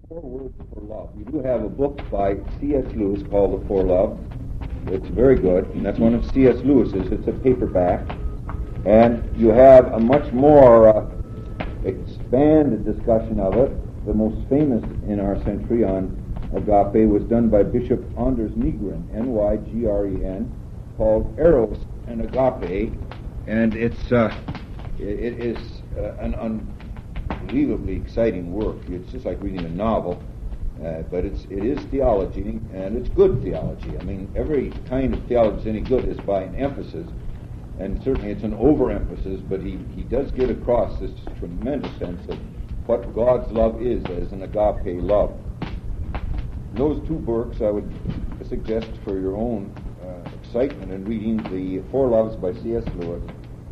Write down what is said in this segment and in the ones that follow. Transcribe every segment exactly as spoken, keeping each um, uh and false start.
Four Words for Love. We do have a book by C S Lewis called The Four Loves. It's very good, and that's one of C S Lewis's. It's a paperback. And you have a much more uh, expanded discussion of it. The most famous in our century on agape was done by Bishop Anders Nygren, N Y G R E N, called Eros and Agape. And it's uh, it, it is uh, an unbelievably exciting work. It's just like reading a novel, uh, but it's it is theology, and it's good theology. I mean, every kind of theology that's any good is by an emphasis, and certainly it's an overemphasis, but he, he does get across this tremendous sense of what God's love is as an agape love. Those two books I would suggest for your own uh, excitement in reading the Four Loves by C S Lewis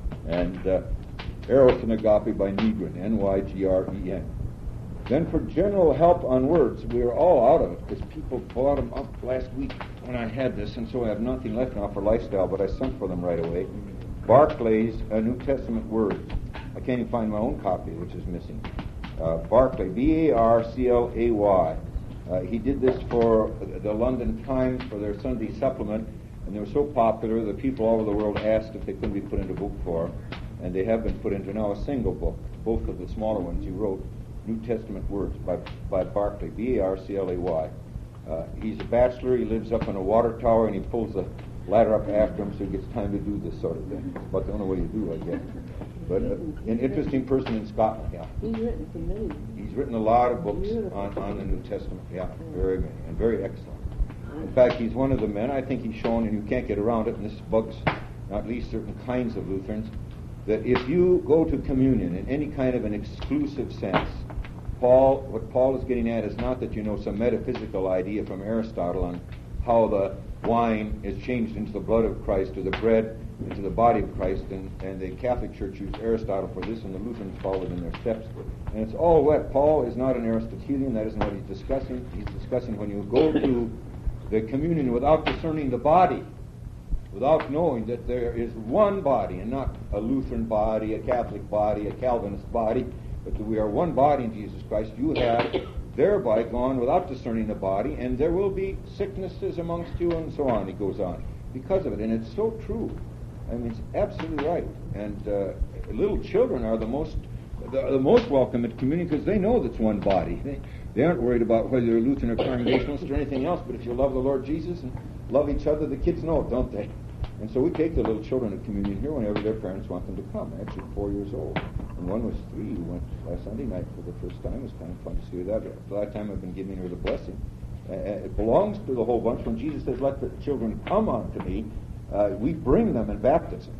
and uh, Eros and Agape by Nygren, N Y G R E N. Then for general help on words, we are all out of it because people bought them up last week when I had this, and so I have nothing left now for Lifestyle, but I sent for them right away. Barclay's uh, New Testament Words. I can't even find my own copy, which is missing. Uh, Barclay, B A R C L A Y. Uh, he did this for the London Times for their Sunday supplement, and they were so popular that people all over the world asked if they couldn't be put into book form, and they have been put into now a single book, both of the smaller ones he wrote, New Testament Words by, by Barclay, B A R C L A Y. Uh, he's a bachelor, he lives up in a water tower, and he pulls the ladder up after him so he gets time to do this sort of thing. It's about the only way you do, I guess. But uh, an interesting person in Scotland, yeah. He's written for many. He's written a lot of books on, on the New Testament, yeah, very many, and very excellent. In fact, he's one of the men, I think he's shown, and you can't get around it, and this bugs at least certain kinds of Lutherans, that if you go to communion in any kind of an exclusive sense, Paul, what Paul is getting at is not that you know some metaphysical idea from Aristotle on how the wine is changed into the blood of Christ or the bread into the body of Christ, and, and the Catholic Church used Aristotle for this, and the Lutherans followed in their steps. And it's all wet. Paul is not an Aristotelian. That isn't what he's discussing. He's discussing when you go to the communion without discerning the body, without knowing that there is one body, and not a Lutheran body, a Catholic body, a Calvinist body, but that we are one body in Jesus Christ, you have thereby gone without discerning the body, and there will be sicknesses amongst you, and so on. He goes on because of it, and it's so true. I mean, it's absolutely right. And uh, little children are the most the, the most welcome at communion because they know that's one body. They, they aren't worried about whether you're Lutheran or Congregationalist or anything else, but if you love the Lord Jesus and love each other, the kids know it, don't they? And so we take the little children at communion here whenever their parents want them to come. Actually, four years old. And one was three who went last Sunday night for the first time. It was kind of fun to see her that. For that time I've been giving her the blessing. Uh, it belongs to the whole bunch. When Jesus says, let the children come unto me, uh, we bring them in baptism.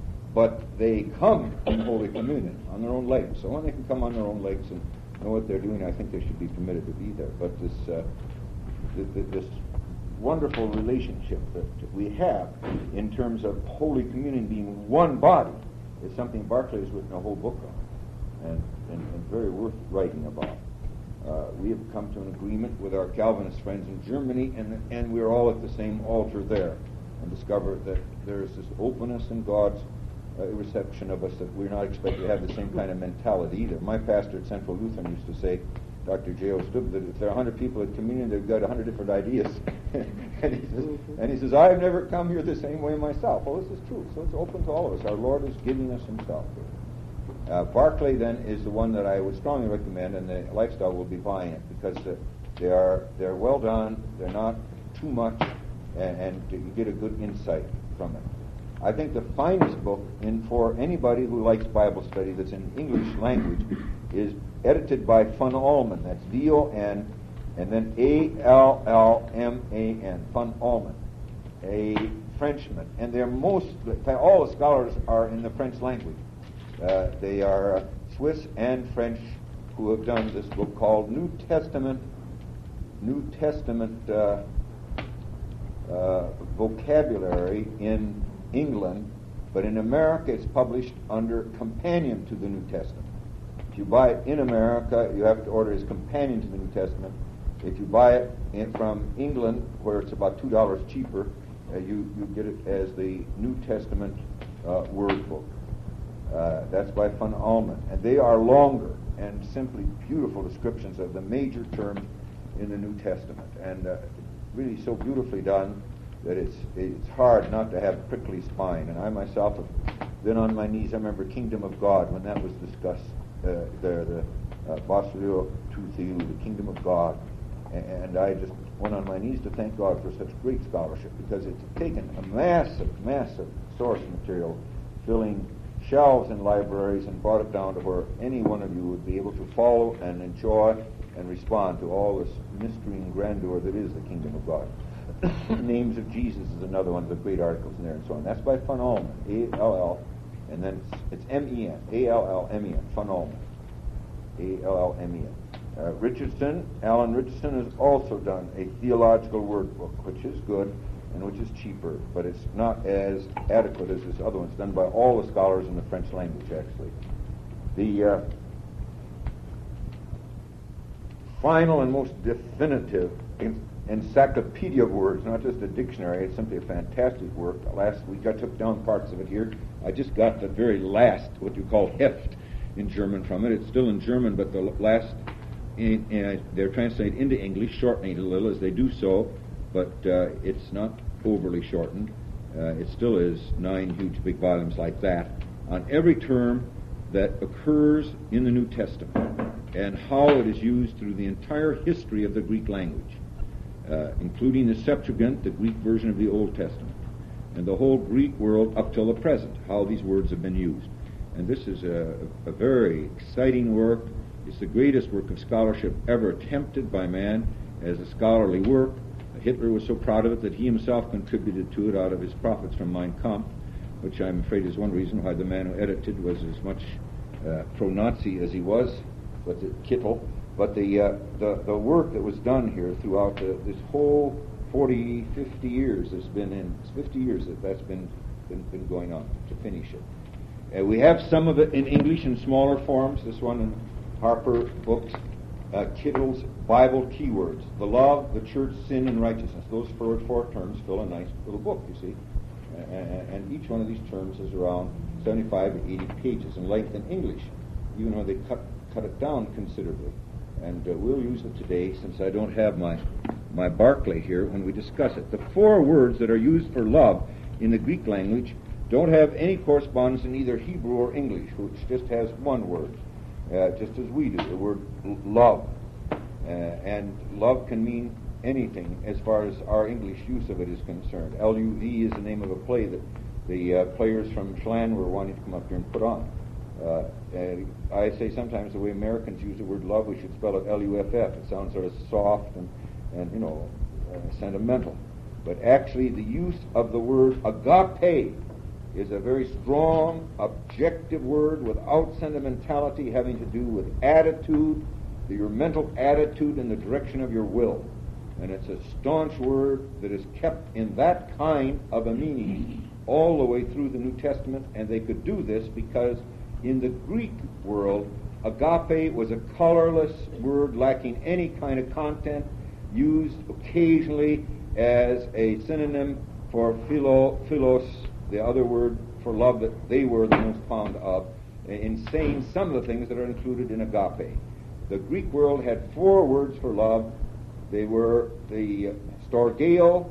But they come in Holy Communion on their own legs. So when they can come on their own legs and know what they're doing, I think they should be permitted to be there. But this uh, th- th- this wonderful relationship that we have in terms of Holy Communion being one body is something Barclay has written a whole book on, and, and, and very worth writing about. Uh, we have come to an agreement with our Calvinist friends in Germany, and and we're all at the same altar there, and discover that there is this openness in God's uh, reception of us that we're not expected to have the same kind of mentality either. My pastor at Central Lutheran used to say, Doctor J O Stubb, that if there are a hundred people at communion, they've got a hundred different ideas. and, he says, and he says, I've never come here the same way myself. Well, this is true. So it's open to all of us. Our Lord is giving us himself here. Uh, Barclay, then, is the one that I would strongly recommend, and the Lifestyle will be buying it, because uh, they are, they're well done, they're not too much, and, and you get a good insight from it. I think the finest book in for anybody who likes Bible study that's in English language is edited by Von Allman. That's V O N and then A L L M A N. Von Allman, a Frenchman. And they're most, all the scholars are in the French language. Uh, they are uh, Swiss and French who have done this book called New Testament, New Testament uh, uh, Vocabulary in England, but in America it's published under Companion to the New Testament. If you buy it in America, you have to order as Companion to the New Testament. If you buy it in, from England, where it's about two dollars cheaper, uh, you, you get it as the New Testament uh, Word Book. Uh, that's by Von Allman. And they are longer, and simply beautiful descriptions of the major terms in the New Testament, and uh, really so beautifully done that it's it's hard not to have a prickly spine. And I myself have been on my knees. I remember Kingdom of God when that was discussed uh, there, the uh, Basilio tu Theou, the Kingdom of God, and I just went on my knees to thank God for such great scholarship, because it's taken a massive, massive source material, filling shelves in libraries, and brought it down to where any one of you would be able to follow and enjoy and respond to all this mystery and grandeur that is the Kingdom of God. Names of Jesus is another one of the great articles in there, and so on. That's by Van Allmen, A L L, and then it's, it's M E N, A L L M E N, Van Allmen, A L L M E N. Uh, Richardson, Alan Richardson has also done a theological word book, which is good and which is cheaper, but it's not as adequate as this other one. It's done by all the scholars in the French language, actually. The uh, final and most definitive encyclopedia of words, not just a dictionary, it's simply a fantastic work. Last week I took down parts of it here. I just got the very last, what you call heft in German from it. It's still in German, but the last, in, in, they're translated into English, shortening it a little as they do so, but uh, it's not overly shortened. Uh, it still is nine huge big volumes like that on every term that occurs in the New Testament and how it is used through the entire history of the Greek language, uh, including the Septuagint, the Greek version of the Old Testament, and the whole Greek world up till the present, how these words have been used. And this is a, a very exciting work. It's the greatest work of scholarship ever attempted by man as a scholarly work. Hitler was so proud of it that he himself contributed to it out of his profits from Mein Kampf, which I'm afraid is one reason why the man who edited was as much uh, pro-Nazi as he was, but the Kittel. But the, uh, the the work that was done here throughout the, this whole forty, fifty years has been in, it's fifty years that that's been, been, been going on to finish it. Uh, we have some of it in English in smaller forms, this one in Harper Books, uh, Kittel's Bible Keywords, the love, the church, sin, and righteousness. Those four, four terms fill a nice little book, you see. Uh, and each one of these terms is around seventy-five to eighty pages in length in English, even though they cut cut it down considerably. And uh, we'll use it today, since I don't have my, my Barclay here, when we discuss it. The four words that are used for love in the Greek language don't have any correspondence in either Hebrew or English, which just has one word, uh, just as we do, the word l- love. Uh, and love can mean anything as far as our English use of it is concerned. L U V is the name of a play that the uh, players from Schlan were wanting to come up here and put on. Uh, and I say sometimes the way Americans use the word love, we should spell it L U F F. It sounds sort of soft and, and you know, uh, sentimental. But actually the use of the word agape is a very strong, objective word without sentimentality, having to do with attitude, your mental attitude in the direction of your will. And it's a staunch word that is kept in that kind of a meaning all the way through the New Testament, and they could do this because in the Greek world, agape was a colorless word lacking any kind of content, used occasionally as a synonym for philo, philos, the other word for love that they were the most fond of, in saying some of the things that are included in agape. The Greek world had four words for love. They were the storgeo,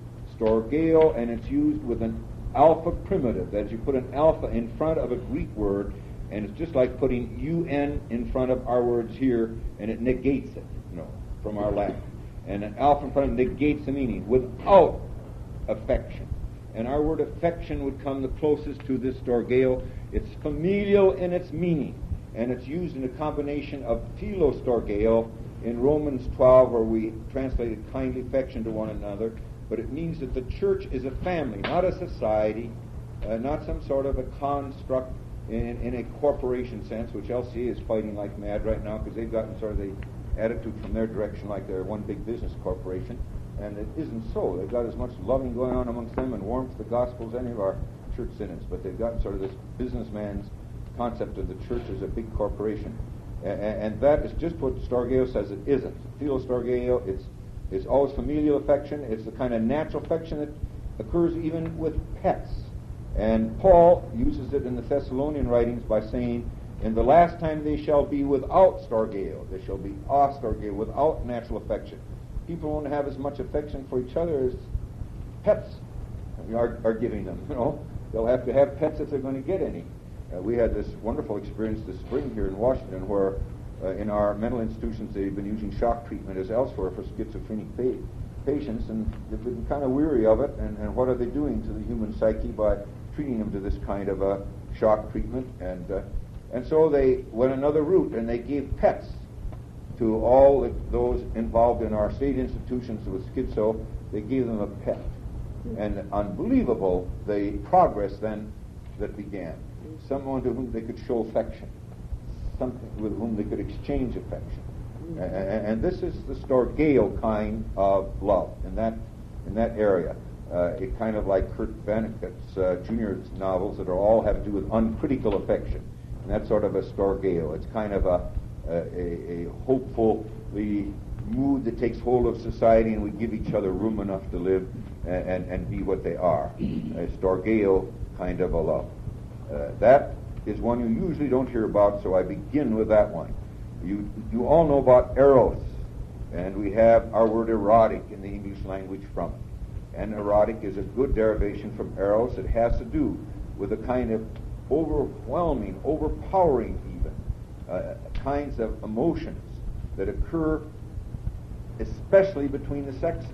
storgeo, and it's used with an alpha primitive. That is, you put an alpha in front of a Greek word, and it's just like putting un in front of our words here, and it negates it, you know, from our Latin. And an alpha in front of it negates the meaning, without affection. And our word affection would come the closest to this storgeo. It's familial in its meaning, and it's used in a combination of philostorgeo in Romans twelve, where we translated kindly affection to one another, but it means that the church is a family, not a society, uh, not some sort of a construct in, in a corporation sense, which L C A is fighting like mad right now because they've gotten sort of the attitude from their direction like they're one big business corporation, and it isn't so. They've got as much loving going on amongst them and warmth to the gospel as any of our church synods, but they've gotten sort of this businessman's concept of the church as a big corporation. And, and that is just what storgeo says it isn't. Philostorgeo, it's it's always familial affection. It's the kind of natural affection that occurs even with pets. And Paul uses it in the Thessalonian writings by saying In the last time they shall be without storgeo. They shall be astorgeo, without natural affection. People won't have as much affection for each other as pets are, are giving them. You know, they'll have to have pets if they're going to get any. Uh, we had this wonderful experience this spring here in Washington, where uh, in our mental institutions they've been using shock treatment as elsewhere for schizophrenic pa- patients, and they've been kind of weary of it. And, and what are they doing to the human psyche by treating them to this kind of a shock treatment? And uh, and so they went another route, and they gave pets to all the, those involved in our state institutions with schizo. They gave them a pet, and unbelievable the progress then that began. Someone to whom they could show affection, something with whom they could exchange affection, mm-hmm. and, and this is the storgeo kind of love in that in that area. Uh, it kind of like Kurt Vonnegut's uh, Junior's novels that are all have to do with uncritical affection, and that's sort of a storgeo. It's kind of a a, a hopeful the mood that takes hold of society, and we give each other room enough to live and, and, and be what they are. A storgeo kind of a love. Uh, that is one you usually don't hear about, so I begin with that one. You you all know about eros, and we have our word erotic in the English language from it. And erotic is a good derivation from eros. It has to do with a kind of overwhelming, overpowering even, uh, kinds of emotions that occur especially between the sexes.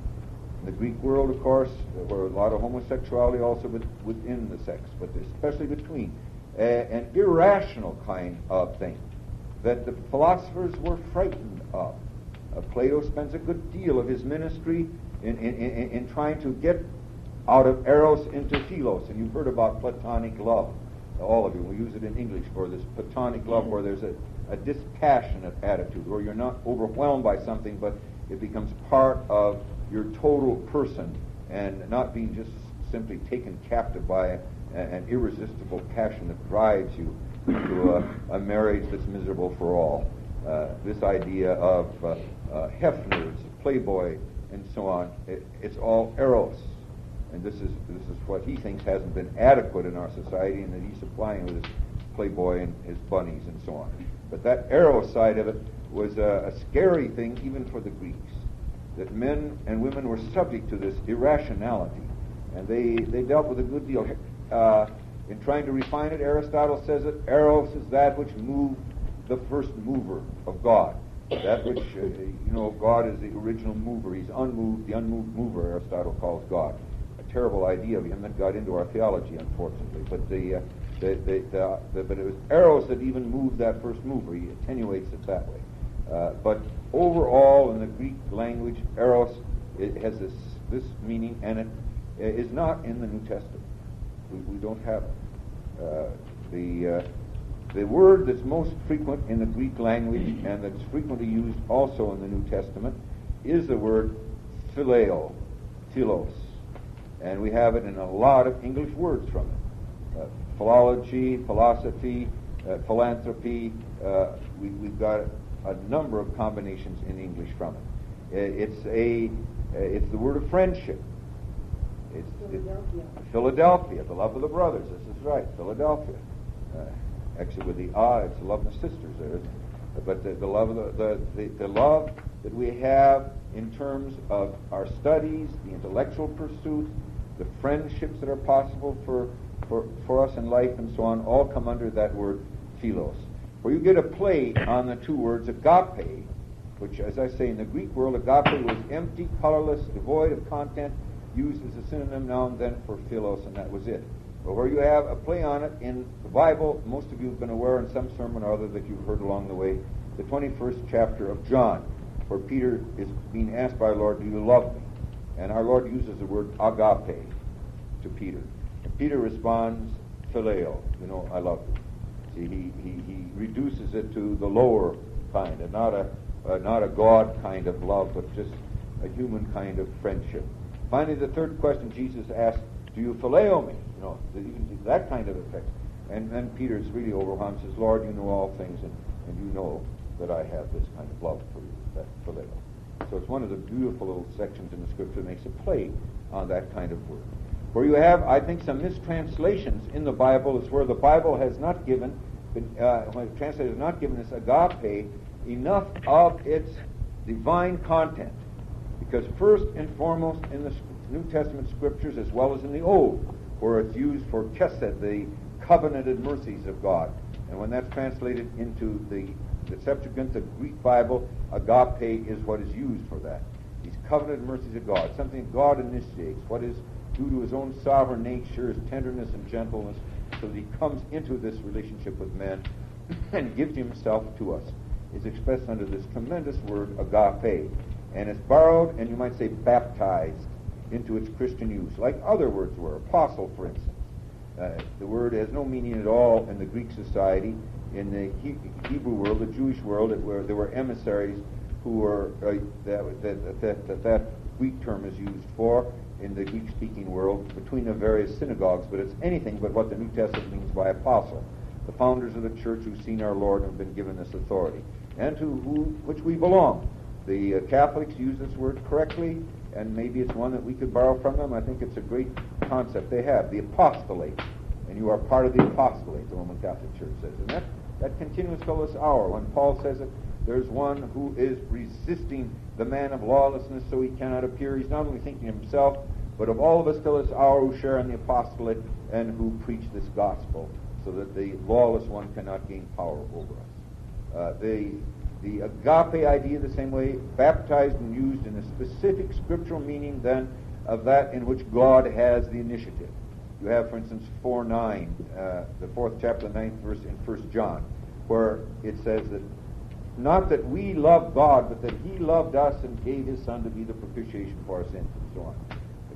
In the Greek world, of course, there were a lot of homosexuality also with, within the sex, but especially between. Uh, an irrational kind of thing that the philosophers were frightened of. Uh, Plato spends a good deal of his ministry in, in, in, in trying to get out of eros into philos. And you've heard about platonic love, all of you. We use it in English for this platonic love where there's a, a dispassionate attitude, where you're not overwhelmed by something, but it becomes part of your total person, and not being just simply taken captive by a, an irresistible passion that drives you to a, a marriage that's miserable for all. Uh, this idea of uh, uh, Hefners, Playboy, and so on, it, it's all eros, and this is this is what he thinks hasn't been adequate in our society, and that he's supplying with his Playboy and his bunnies and so on. But that eros side of it was a, a scary thing even for the Greeks, that men and women were subject to this irrationality, and they, they dealt with a good deal. Uh, in trying to refine it, Aristotle says that eros is that which moved the first mover of God. That which, uh, you know, God is the original mover. He's unmoved, the unmoved mover, Aristotle calls God. A terrible idea of him that got into our theology, unfortunately. But the, uh, the, the, the, the but it was eros that even moved that first mover. He attenuates it that way. Uh, but overall, in the Greek language, eros it has this this meaning, and it is not in the New Testament. We, we don't have it. Uh, the uh, the word that's most frequent in the Greek language and that's frequently used also in the New Testament is the word phileo, philos, and we have it in a lot of English words from it. Uh, philology, philosophy, uh, philanthropy. Uh, we, we've got a number of combinations in English from it. It's a, it's the word of friendship. It's Philadelphia. It, Philadelphia, the love of the brothers. This is right, Philadelphia. Uh, actually, with the ah, it's the love of the sisters there, isn't it? But the, the love of the, the, the the love that we have in terms of our studies, the intellectual pursuits, the friendships that are possible for for for us in life, and so on, all come under that word philos. Where you get a play on the two words agape, which, as I say, in the Greek world, agape was empty, colorless, devoid of content, used as a synonym now and then for philos, and that was it. But where you have a play on it in the Bible, most of you have been aware in some sermon or other that you've heard along the way, the twenty-first chapter of John, where Peter is being asked by our Lord, do you love me? And our Lord uses the word agape to Peter. And Peter responds, phileo, you know, I love you. See, he, he, he reduces it to the lower kind, and not a uh, not a God kind of love, but just a human kind of friendship. Finally, the third question Jesus asked, do you phileo me? You know, even that kind of effect. And then Peter is really overwhelmed, says, Lord, you know all things, and, and you know that I have this kind of love for you, that phileo. So it's one of the beautiful little sections in the Scripture that makes a play on that kind of word. Where you have, I think, some mistranslations in the Bible is where the Bible has not given been, uh, when the translator has not given us agape enough of its divine content. Because first and foremost in the New Testament scriptures, as well as in the Old, where it's used for chesed, the covenanted mercies of God. And when that's translated into the, the Septuagint, the Greek Bible, agape is what is used for that. These covenanted mercies of God, something that God initiates, what is due to his own sovereign nature, his tenderness and gentleness, so that he comes into this relationship with men and gives himself to us, is expressed under this tremendous word, agape. And it's borrowed, and you might say baptized, into its Christian use, like other words were. Apostle, for instance. Uh, the word has no meaning at all in the Greek society. In the he- Hebrew world, the Jewish world, it were, there were emissaries who were, uh, that, that, that, that that Greek term is used for in the Greek-speaking world between the various synagogues, but it's anything but what the New Testament means by apostle. The founders of the church who've seen our Lord and have been given this authority, and to who, which we belong. The uh, Catholics use this word correctly, and maybe it's one that we could borrow from them. I think it's a great concept they have, the apostolate. And you are part of the apostolate, the Roman Catholic Church says. And that, that continues till this hour. When Paul says it, there's one who is resisting the man of lawlessness so he cannot appear. He's not only thinking of himself, but of all of us till this hour who share in the apostolate and who preach this gospel, so that the lawless one cannot gain power over us. Uh, the The agape idea, the same way, baptized and used in a specific scriptural meaning then of that in which God has the initiative. You have, for instance, four nine, uh, the fourth chapter, the ninth verse in First John, where it says that not that we love God, but that he loved us and gave his Son to be the propitiation for our sins, and so on.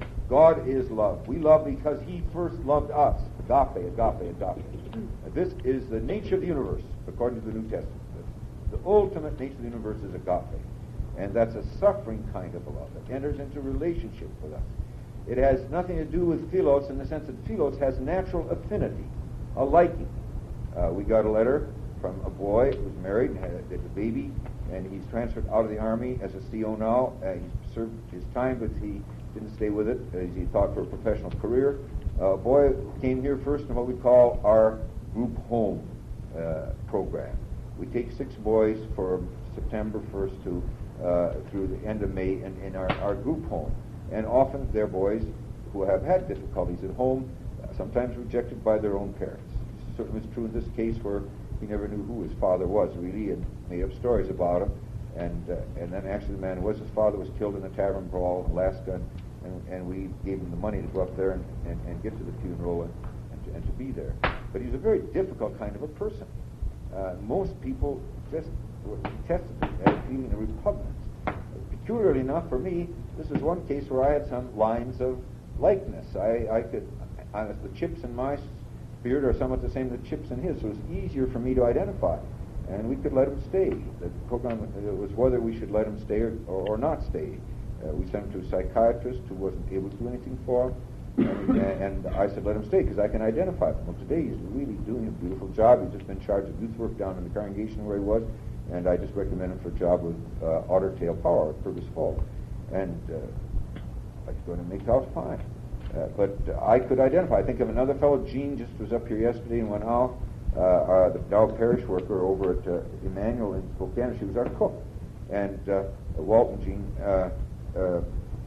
God is love. We love because he first loved us. Agape, agape, agape. This is the nature of the universe, according to the New Testament. The ultimate nature of the universe is agape. And that's a suffering kind of love that enters into relationship with us. It has nothing to do with philos in the sense that philos has natural affinity, a liking. Uh, we got a letter from a boy who was married and had a, had a baby, and he's transferred out of the army as a C O now. Uh, he's served his time, but he didn't stay with it as he thought for a professional career. Uh, a boy came here first in what we call our group home uh, program. We take six boys for September first to uh, through the end of May in, in our, our group home. And often they're boys who have had difficulties at home, uh, sometimes rejected by their own parents. It certainly was true in this case where he never knew who his father was, really, and made up stories about him. And uh, and then actually the man who was his father was killed in a tavern brawl in Alaska, and, and we gave him the money to go up there and, and, and get to the funeral and, and, to, and to be there. But he was a very difficult kind of a person. Uh, most people just were tested as feeling a repugnance. Peculiarly enough for me, this is one case where I had some lines of likeness. I, I could, I, the chips in my beard are somewhat the same as the chips in his, so it was easier for me to identify. And we could let him stay. The program it was whether we should let him stay or, or, or not stay. Uh, we sent him to a psychiatrist who wasn't able to do anything for him. And, and I said, let him stay, because I can identify him. Well, today he's really doing a beautiful job. He's just been in charge of youth work down in the congregation where he was, and I just recommend him for a job with uh, Otter Tail Power at Purvis Falls. And uh, I was going to make out fine. Uh, but uh, I could identify. I think of another fellow, Gene, just was up here yesterday and went out. Uh, uh, the Dow parish worker over at uh, Emmanuel in Spokane, she was our cook. And uh, Walton Gene, uh, uh,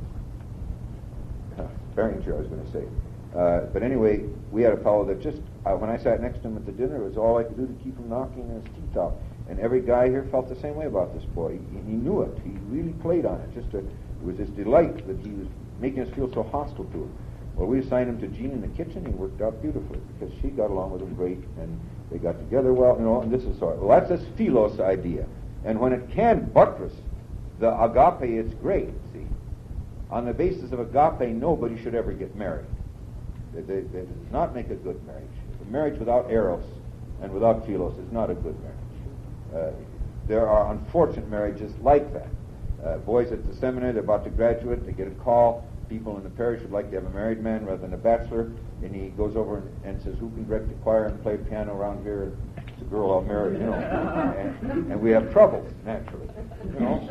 Barringer, I was going to say. Uh, but anyway, we had a fellow that just, uh, when I sat next to him at the dinner, it was all I could do to keep from knocking his teeth out. And every guy here felt the same way about this boy. He, he knew it. He really played on it. Just a, it was this delight that he was making us feel so hostile to him. Well, we assigned him to Jean in the kitchen. He worked out beautifully because she got along with him great, and they got together well, you know, and this is sort of, well, that's this philos idea. And when it can buttress the agape, it's great, see. On the basis of agape, nobody should ever get married. That does not make a good marriage. A marriage without eros and without philos is not a good marriage. Uh, there are unfortunate marriages like that. Uh, boys at the seminary, they're about to graduate, they get a call. People in the parish would like to have a married man rather than a bachelor, and he goes over and, and says, who can direct the choir and play piano around here? It's a girl I'll marry, you know. and, and we have troubles, naturally. You know?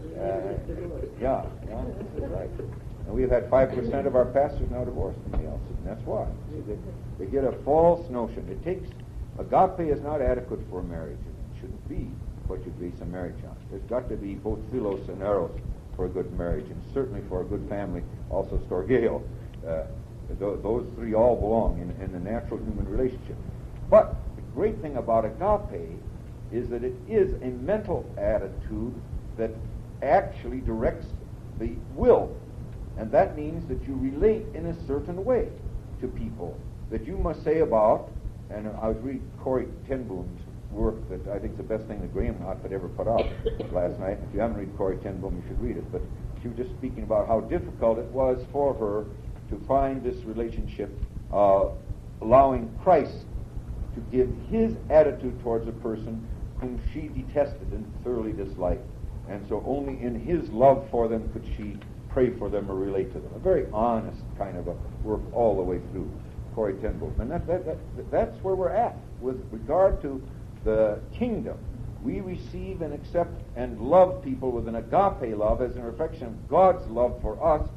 Uh, yeah, yeah, this is right. And we've had five percent of our pastors now divorced from the else, and that's why. See, they, they get a false notion. It takes Agape is not adequate for marriage. It shouldn't be what you base a marriage on. There's got to be both philos and eros for a good marriage, and certainly for a good family, also storgeo. Uh, th- those three all belong in, in the natural human relationship. But the great thing about agape is that it is a mental attitude that actually directs the will. And that means that you relate in a certain way to people, that you must say about, and I was reading Corrie ten Boom's work that I think is the best thing that Graham outfit ever put out last night. If you haven't read Corrie ten Boom, you should read it. But she was just speaking about how difficult it was for her to find this relationship, uh, allowing Christ to give his attitude towards a person whom she detested and thoroughly disliked. And so only in his love for them could she pray for them or relate to them. A very honest kind of a work all the way through, Corrie ten Boom. And that, that, that, that's where we're at with regard to the kingdom. We receive and accept and love people with an agape love as a reflection of God's love for us,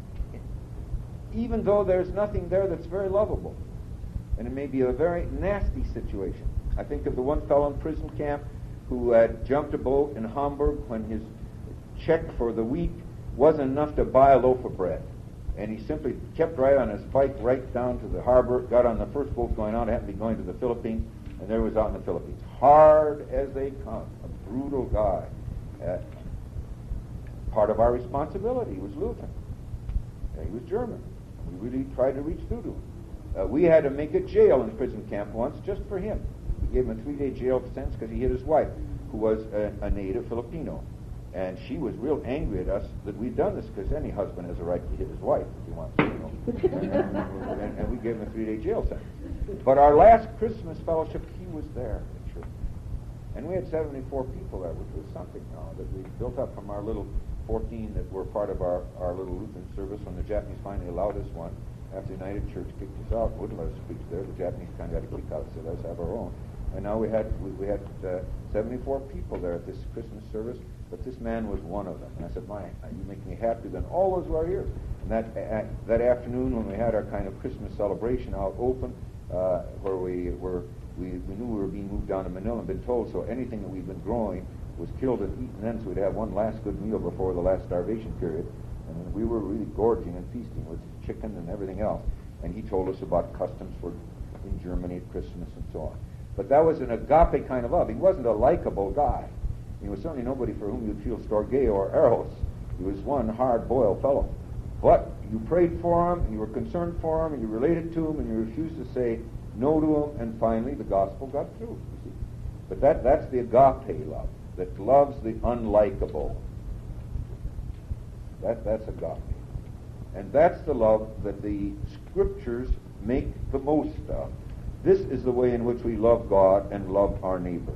even though there's nothing there that's very lovable. And it may be a very nasty situation. I think of the one fellow in prison camp who had jumped a boat in Hamburg when his check for the week wasn't enough to buy a loaf of bread. And he simply kept right on his bike right down to the harbor, got on the first boat going out, happened to be going to the Philippines, and there he was out in the Philippines. Hard as they come, a brutal guy. Uh, part of our responsibility was Lutheran. Uh, he was German. We really tried to reach through to him. Uh, we had to make a jail in prison camp once just for him. We gave him a three-day jail sentence because he hit his wife, who was a, a native Filipino. And she was real angry at us that we'd done this, because any husband has a right to hit his wife if he wants to, you know. and, and, and we gave him a three-day jail sentence. But our last Christmas fellowship, he was there at church. And we had seventy-four people there, which was something now that we built up from our little fourteen that were part of our, our little Lutheran service when the Japanese finally allowed us one. After United Church kicked us out, wouldn't let us preach there. The Japanese kind of got a kick out, so let's have our own. And now we had we, we had uh, seventy-four people there at this Christmas service, but this man was one of them. And I said, "My, you make me happy than all those who are here." And that uh, that afternoon, when we had our kind of Christmas celebration out open, uh, where we were, we, we knew we were being moved down to Manila and been told, so anything that we'd been growing was killed and eaten then, so we'd have one last good meal before the last starvation period. And we were really gorging and feasting with chicken and everything else. And he told us about customs for in Germany at Christmas and so on. But that was an agape kind of love. He wasn't a likable guy. He was certainly nobody for whom you'd feel storgeo or eros. He was one hard-boiled fellow. But you prayed for him, and you were concerned for him, and you related to him, and you refused to say no to him, and finally the gospel got through, you see. But that, that's the agape love, that loves the unlikable. That, that's agape. And that's the love that the Scriptures make the most of. This is the way in which we love God and love our neighbor.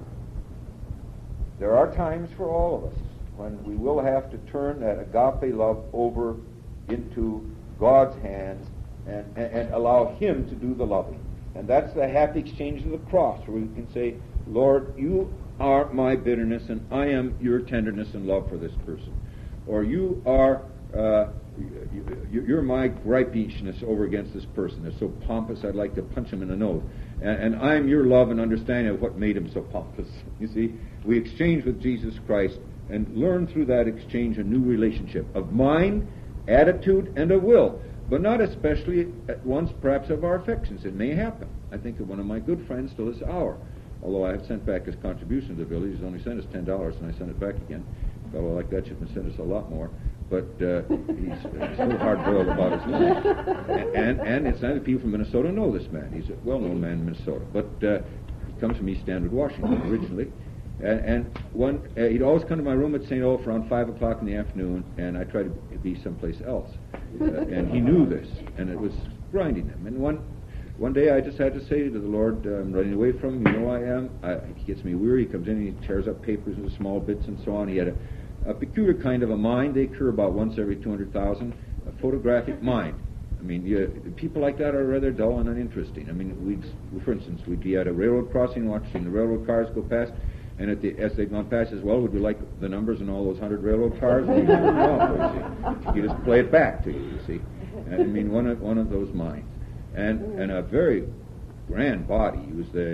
There are times for all of us when we will have to turn that agape love over into God's hands and, and, and allow Him to do the loving. And that's the happy exchange of the cross, where we can say, Lord, you are my bitterness and I am your tenderness and love for this person. Or you are, uh, you, you're my gripeishness over against this person. They're so pompous, I'd like to punch him in the nose. And, and I'm your love and understanding of what made him so pompous. You see, we exchange with Jesus Christ and learn through that exchange a new relationship of mind, attitude, and of will, but not especially at once perhaps of our affections. It may happen. I think of one of my good friends to this hour, although I have sent back his contribution to the village. He's only sent us ten dollars, and I sent it back again. A fellow like that should have sent us a lot more, but uh, he's, he's still hard-boiled about his life. And, and, and it's not that people from Minnesota know this man. He's a well-known man in Minnesota, but uh, he comes from East Standard, Washington, originally. And, and one, uh, he'd always come to my room at Saint Olaf around five o'clock in the afternoon, and I tried to be someplace else. Uh, and he knew this, and it was grinding him. And one one day I just had to say to the Lord, uh, I'm running away from him, you know I am. I, he gets me weary, he comes in and he tears up papers into small bits and so on. He had a, a peculiar kind of a mind. They occur about once every two hundred thousand, a photographic mind. I mean, you, people like that are rather dull and uninteresting. I mean, we'd, for instance, we'd be at a railroad crossing watching the railroad cars go past, and at the, as they've gone past as well, would you like the numbers on all those hundred railroad cars? You know, you just play it back to you, you see. I mean, one of one of those minds, and and a very grand body. He was the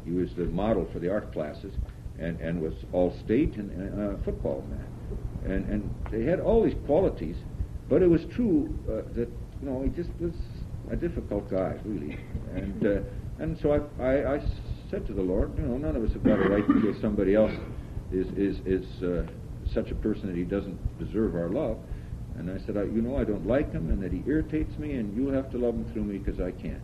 He was the model for the art classes, and, and was all-state and, and a football man. And, and they had all these qualities, but it was true uh, that, you know, he just was a difficult guy, really. And uh, and so I, I, I said to the Lord, you know, none of us have got a right to feel somebody else is is is uh, such a person that he doesn't deserve our love. And I said, I, you know, I don't like him, and that he irritates me, and you'll have to love him through me because I can't.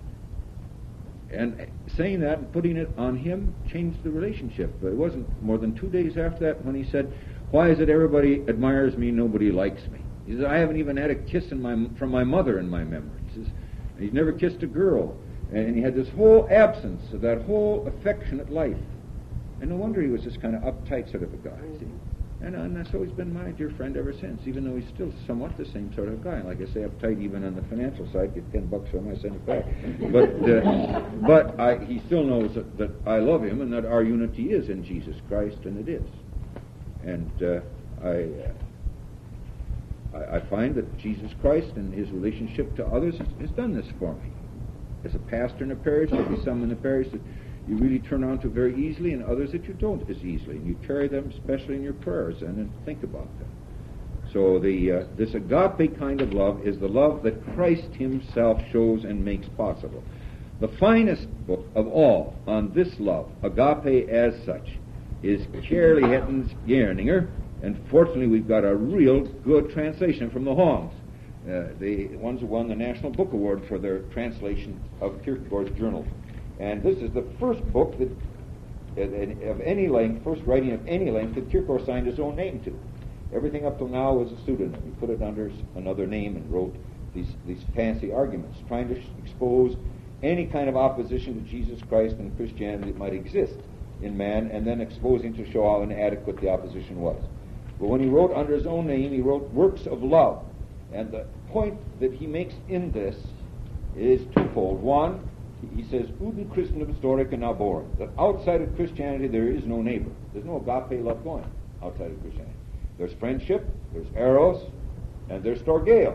And saying that and putting it on him changed the relationship. But it wasn't more than two days after that when he said, why is it everybody admires me, nobody likes me? He says, I haven't even had a kiss in my, from my mother in my memory. He says, he's never kissed a girl. And he had this whole absence of that whole affectionate life. And no wonder he was this kind of uptight sort of a guy, see? And, and so he's been my dear friend ever since, even though he's still somewhat the same sort of guy. Like I say, uptight even on the financial side, get ten bucks from him, I send it back. But uh, but I, he still knows that, that I love him and that our unity is in Jesus Christ, and it is. And uh, I, uh, I I find that Jesus Christ and his relationship to others has, has done this for me. As a pastor in a parish, there'll be some in the parish that you really turn on to very easily, and others that you don't as easily. And you carry them, especially in your prayers, and then think about them. So the uh, this agape kind of love is the love that Christ himself shows and makes possible. The finest book of all on this love, agape as such, is Kjærlighetens Gjerninger, and fortunately we've got a real good translation from the Hongs. Uh, the ones who won the National Book Award for their translation of Kierkegaard's journal. And this is the first book that, uh, of any length, first writing of any length, that Kierkegaard signed his own name to. Everything up till now was a pseudonym. He put it under another name and wrote these, these fancy arguments, trying to sh- expose any kind of opposition to Jesus Christ and Christianity that might exist in man, and then exposing to show how inadequate the opposition was. But when he wrote under his own name, he wrote works of love. And the point that he makes in this is twofold. One, he says, Uden Christendom historic and abhorrent, that outside of Christianity there is no neighbor. There's no agape love going outside of Christianity. There's friendship, there's eros, and there's storgeo.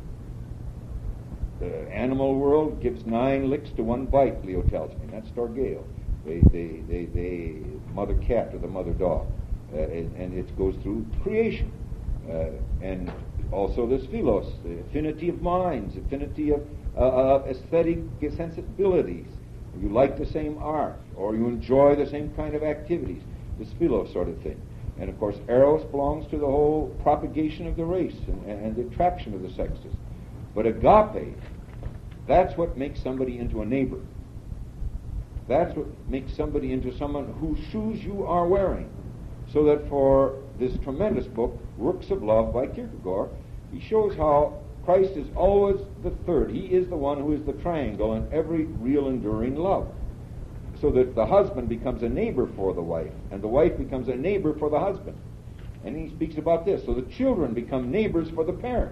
The animal world gives nine licks to one bite, Leo tells me. That's storgeo. They, they, they, they, mother cat or the mother dog. Uh, and, and it goes through creation. Uh, and also there's philos, the affinity of minds, affinity of uh, of aesthetic sensibilities. You like the same art, or you enjoy the same kind of activities, this philos sort of thing. And of course, eros belongs to the whole propagation of the race and, and the attraction of the sexes. But agape, that's what makes somebody into a neighbor. That's what makes somebody into someone whose shoes you are wearing. So that for this tremendous book, Works of Love by Kierkegaard, he shows how Christ is always the third. He is the one who is the triangle in every real enduring love. So that the husband becomes a neighbor for the wife, and the wife becomes a neighbor for the husband. And he speaks about this. So the children become neighbors for the parent.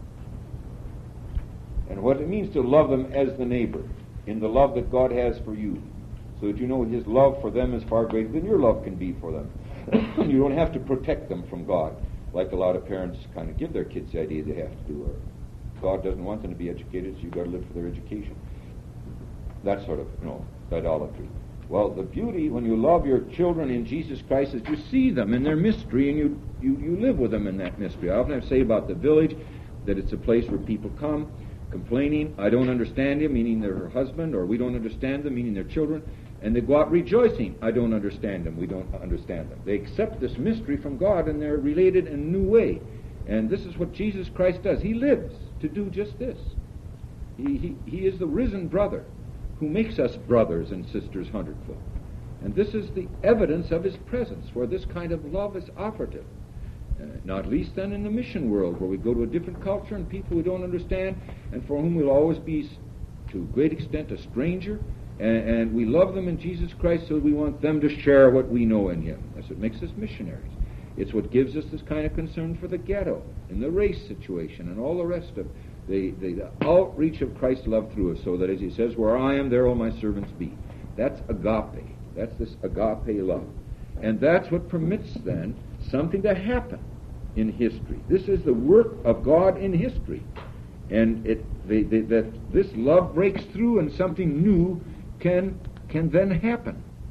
And what it means to love them as the neighbor, in the love that God has for you. So that you know his love for them is far greater than your love can be for them. You don't have to protect them from God, like a lot of parents kind of give their kids the idea they have to do. Or God doesn't want them to be educated, so you've got to live for their education. That sort of, you know, idolatry. Well, the beauty when you love your children in Jesus Christ is you see them in their mystery, and you, you, you live with them in that mystery. I often have to say about the village that it's a place where people come complaining, I don't understand him, meaning their husband, or we don't understand them, meaning their children, and they go out rejoicing, I don't understand them, we don't understand them. They accept this mystery from God, and they're related in a new way. And this is what Jesus Christ does. He lives to do just this. He, he, he is the risen brother who makes us brothers and sisters hundredfold. And this is the evidence of his presence, where this kind of love is operative. Uh, not least then in the mission world, where we go to a different culture and people we don't understand, and for whom we'll always be, to a great extent, a stranger, and, and we love them in Jesus Christ, so we want them to share what we know in him. That's what makes us missionaries. It's what gives us this kind of concern for the ghetto, and the race situation, and all the rest of the, the, the outreach of Christ's love through us, so that, as he says, where I am, there will my servants be. That's agape. That's this agape love. And that's what permits, then, something to happen in history. This is the work of God in history. And it they, they, that this love breaks through and something new can can then happen.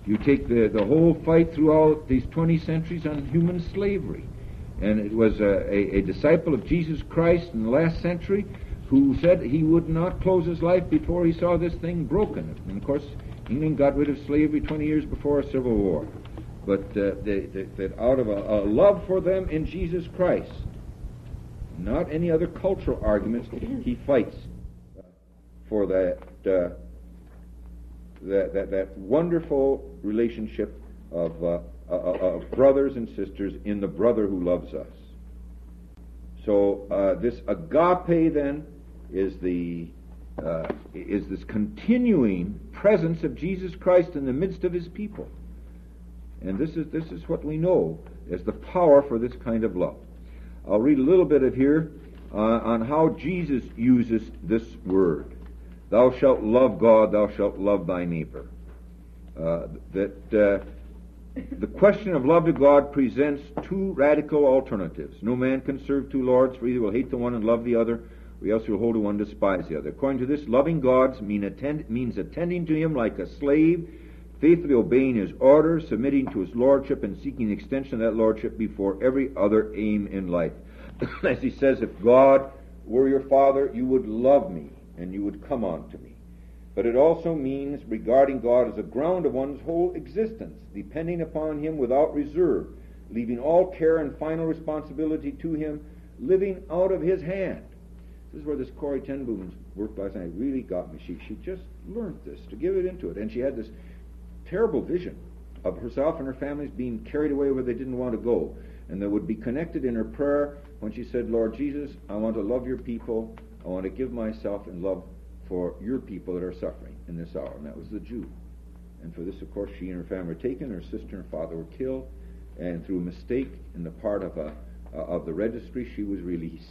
You take the, the whole fight throughout these twenty centuries on human slavery. And it was a, a, a disciple of Jesus Christ in the last century who said he would not close his life before he saw this thing broken. And of course, England got rid of slavery twenty years before a civil war. But uh, they, they, that out of a, a love for them in Jesus Christ, not any other cultural arguments, he fights for that, uh, that, that, that wonderful relationship of, uh, uh, of brothers and sisters in the brother who loves us. So uh, this agape then is the uh, is this continuing presence of Jesus Christ in the midst of his people. And this is this is what we know as the power for this kind of love. I'll read a little bit of here uh, on how Jesus uses this word. Thou shalt love God, thou shalt love thy neighbor. Uh, that uh, the question of love to God presents two radical alternatives. No man can serve two lords, for either will hate the one and love the other, or else will hold to one and despise the other. According to this, loving God mean attend, means attending to him like a slave, faithfully obeying his orders, submitting to his lordship, and seeking the extension of that lordship before every other aim in life. As he says, if God were your father, you would love me, and you would come unto me. But it also means regarding God as a ground of one's whole existence, depending upon him without reserve, leaving all care and final responsibility to him, living out of his hand. This is where this Corrie ten Boom's work last night really got me. She, she just learned this, to give it into it. And she had this terrible vision of herself and her families being carried away where they didn't want to go. And that would be connected in her prayer when she said, Lord Jesus, I want to love your people. I want to give myself in love for your people that are suffering in this hour. And that was the Jew. And for this, of course, she and her family were taken. Her sister and father were killed. And through a mistake in the part of a, uh, of the registry, she was released.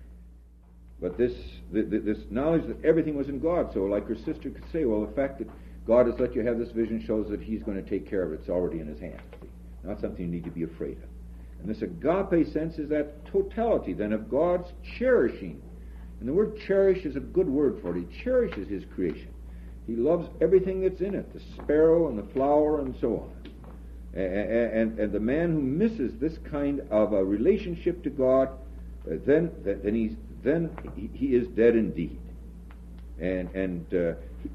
But this, the, the, this knowledge that everything was in God. So like her sister could say, well, the fact that God has let you have this vision shows that he's going to take care of it. It's already in his hand. Not something you need to be afraid of. And this agape sense is that totality then of God's cherishing. And the word cherish is a good word for it. He cherishes his creation. He loves everything that's in it, the sparrow and the flower and so on. And, and, and the man who misses this kind of a relationship to God, uh, then then he's then he, he is dead indeed. And and uh, he,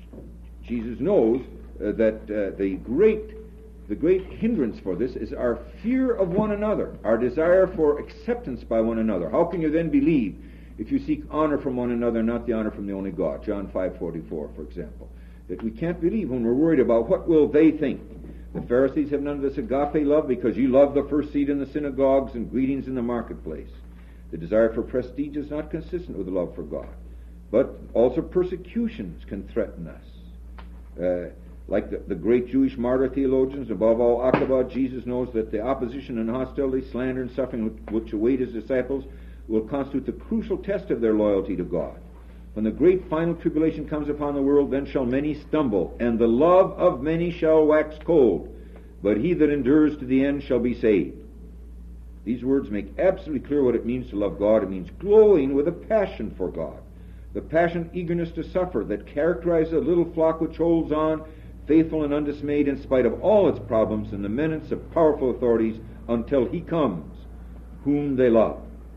Jesus knows uh, that uh, the great the great hindrance for this is our fear of one another, our desire for acceptance by one another. How can you then believe if you seek honor from one another, not the honor from the only God? John five forty-four, for example. That we can't believe when we're worried about what will they think. The Pharisees have none of this agape love because you love the first seat in the synagogues and greetings in the marketplace. The desire for prestige is not consistent with the love for God. But also persecutions can threaten us. Uh, like the, the great Jewish martyr theologians, above all Aqaba, Jesus knows that the opposition and hostility, slander and suffering which, which await his disciples will constitute the crucial test of their loyalty to God. When the great final tribulation comes upon the world, then shall many stumble, and the love of many shall wax cold. But he that endures to the end shall be saved. These words make absolutely clear what it means to love God. It means glowing with a passion for God. The passionate eagerness to suffer that characterizes a little flock which holds on, faithful and undismayed in spite of all its problems and the menace of powerful authorities until he comes, whom they love.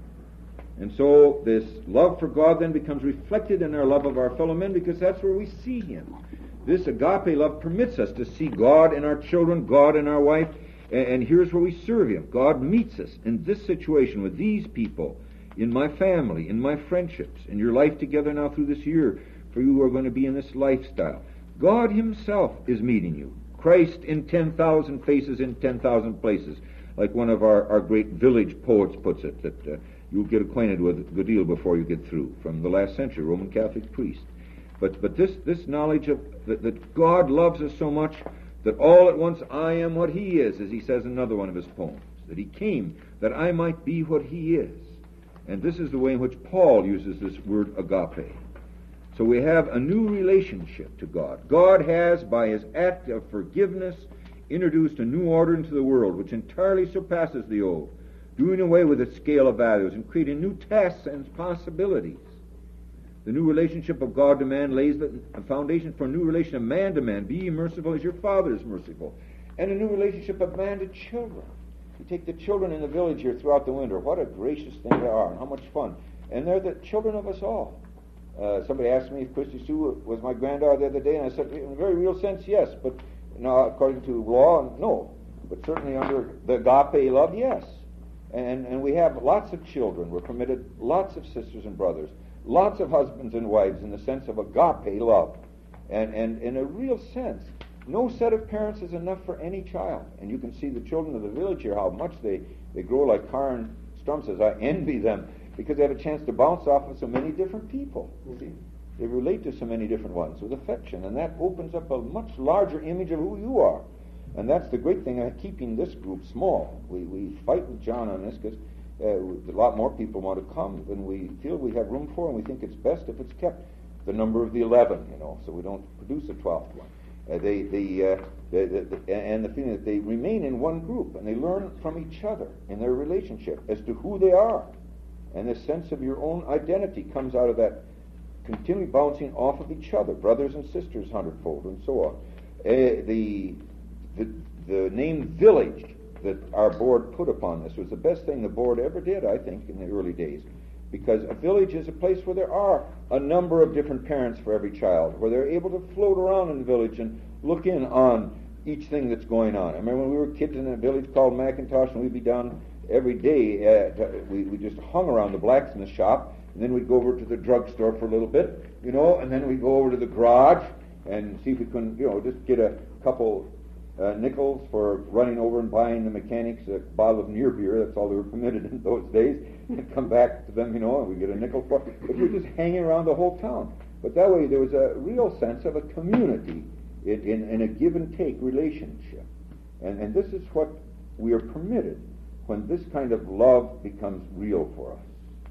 And so this love for God then becomes reflected in our love of our fellow men because that's where we see him. This agape love permits us to see God in our children, God in our wife, and here's where we serve him. God meets us in this situation with these people, in my family, in my friendships, in your life together now through this year, for you who are going to be in this lifestyle. God himself is meeting you. Christ in ten thousand faces in ten thousand places, like one of our, our great village poets puts it, that uh, you'll get acquainted with a good deal before you get through, from the last century, Roman Catholic priest. But but this, this knowledge of that, that God loves us so much that all at once I am what he is, as he says in another one of his poems, that he came that I might be what he is. And this is the way in which Paul uses this word agape. So we have a new relationship to God. God has, by his act of forgiveness, introduced a new order into the world which entirely surpasses the old, doing away with its scale of values and creating new tasks and possibilities. The new relationship of God to man lays the foundation for a new relation of man to man. Be ye merciful as your Father is merciful. And a new relationship of man to children. You take the children in the village here throughout the winter. What a gracious thing they are, and how much fun. And they're the children of us all. Uh, somebody asked me if Christy Sue was my granddaughter the other day, and I said, in a very real sense, yes. But now, according to law, no. But certainly under the agape love, yes. And, and we have lots of children. We're permitted lots of sisters and brothers. Lots of husbands and wives in the sense of agape love. And, and in a real sense, no set of parents is enough for any child. And you can see the children of the village here, how much they, they grow like Karen Strum says. I envy them because they have a chance to bounce off of so many different people. You see? They relate to so many different ones with affection. And that opens up a much larger image of who you are. And that's the great thing of keeping this group small. We, we fight with John on this because uh, a lot more people want to come than we feel we have room for, and we think it's best if it's kept the number of the eleven, you know, so we don't produce a twelfth one. Uh, they, they, uh, the, the, the, and the feeling that they remain in one group, and they learn from each other in their relationship as to who they are. And this sense of your own identity comes out of that continually bouncing off of each other, brothers and sisters hundredfold, and so on. Uh, the, the, the name village that our board put upon this was the best thing the board ever did, I think, in the early days. Because a village is a place where there are a number of different parents for every child, where they're able to float around in the village and look in on each thing that's going on. I remember when we were kids in a village called McIntosh, and we'd be down every day. Uh, we, we just hung around the blacksmith shop, and then we'd go over to the drugstore for a little bit, you know, and then we'd go over to the garage and see if we couldn't, you know, just get a couple uh, nickels for running over and buying the mechanics a bottle of near beer. That's all they were permitted in those days. And come back to them, you know, and we get a nickel for it. But you're just hanging around the whole town. But that way there was a real sense of a community in, in, in a give and take relationship. And, and this is what we are permitted when this kind of love becomes real for us.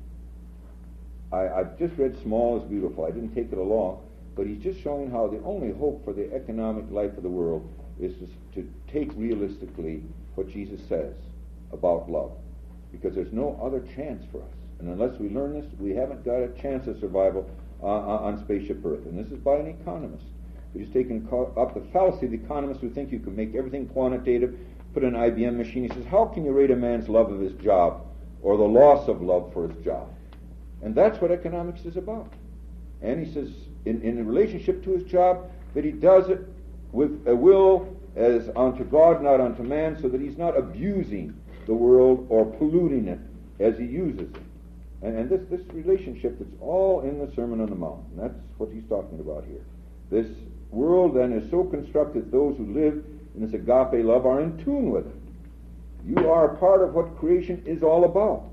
I, I've just read Small is Beautiful. I didn't take it along, but he's just showing how the only hope for the economic life of the world is to, to take realistically what Jesus says about love. Because there's no other chance for us. And unless we learn this, we haven't got a chance of survival uh, on Spaceship Earth. And this is by an economist who's just taken up the fallacy of the economists who think you can make everything quantitative, put an I B M machine. He says, how can you rate a man's love of his job or the loss of love for his job? And that's what economics is about. And he says, in, in relationship to his job, that he does it with a will as unto God, not unto man, so that he's not abusing the world or polluting it as he uses it. And, and this, this relationship that's all in the Sermon on the Mount, and that's what he's talking about here. This world then is so constructed, those who live in this agape love are in tune with it. You are a part of what creation is all about.